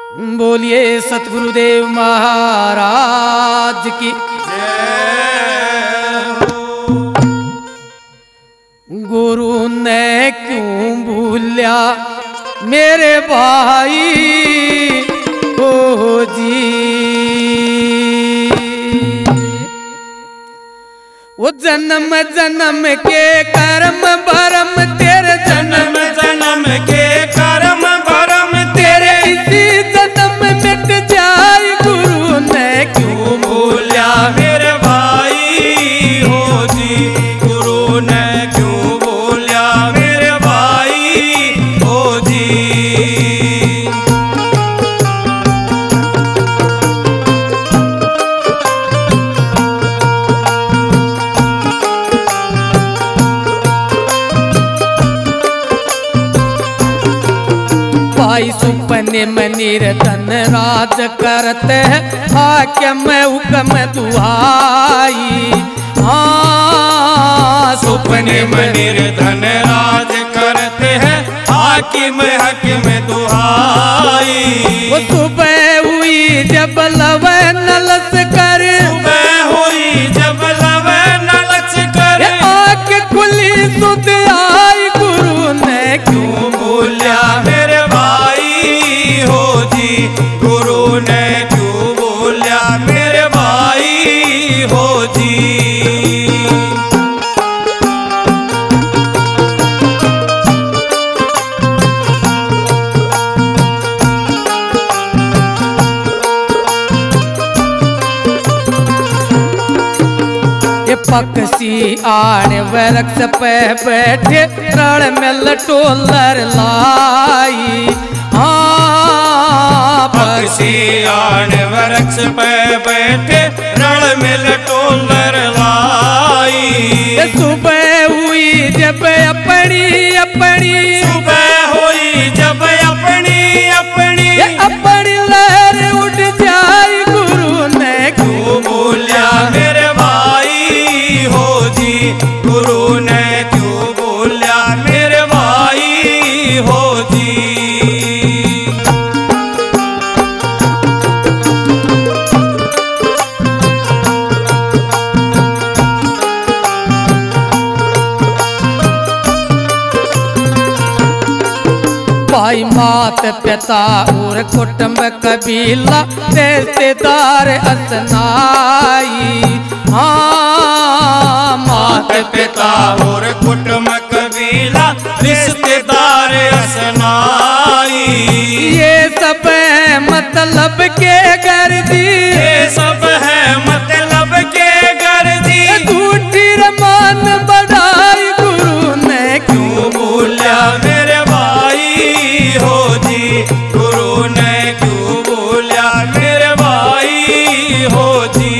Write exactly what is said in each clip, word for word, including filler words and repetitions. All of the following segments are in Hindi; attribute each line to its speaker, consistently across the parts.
Speaker 1: बोलिए सतगुरुदेव महाराज की गुरु ने क्यों भूलिया मेरे भाई ओ जी। वो जन्म जन्म के कर्म भरम तेरे जन्म
Speaker 2: जन्म के कर्म भरम
Speaker 1: तेरे इसी जन्म मिट जाए गुरु ने क्यों भूलिया
Speaker 2: मेरे भाई हो जी। गुरु ने क्यों भूलिया मेरे भाई हो जी।
Speaker 1: भाई सुपने में निर्धन राज करते हैं हाकिम हुक्म दुहाई। हाँ
Speaker 2: सुपने में निर्धन राज करते हैं हाकिम हकीम दुहाई।
Speaker 1: वो सुबह हुई जब लवे नलस कर
Speaker 2: सुबह हुई जब लवे नलच कर
Speaker 1: आँख खुली सुध आई गुरु ने क्यों भूलिया
Speaker 2: मेरे भाई हो जी। गुरु ने क्यों भूलिया मेरे भाई हो जी।
Speaker 1: ये पक्षी आण वृक्ष पे बैठे रण में लटोलर लाई। हाँ
Speaker 2: पक्षी आन वृक्ष पे बैठे रण में लटोलर लाई।
Speaker 1: ये सुबह हुई जब अपनी अपनी
Speaker 2: सुबह हुई जब अपनी अपनी
Speaker 1: ये अपनी लहर उठ जाए गुरु ने
Speaker 2: क्यों भूलिया मेरे भाई हो जी। गुरु ने क्यों भूलिया मेरे भाई हो जी।
Speaker 1: भाई मात पिता और कुटुंब कबीला रिश्तेदार असनाई। हाँ मात
Speaker 2: पिता और कुटुंब कबीला रिश्तेदार असनाई।
Speaker 1: ये सब है मतलब के गर्दी
Speaker 2: ये सब है मतलब के गर्दी।
Speaker 1: झूठी रमान बढ़ाई गुरु ने
Speaker 2: क्यों भूलिया मेरे भाई हो जी। गुरु ने क्यों भूलिया मेरे भाई हो जी।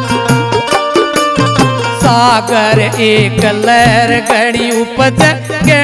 Speaker 1: सागर एक लहर घड़ी उपज के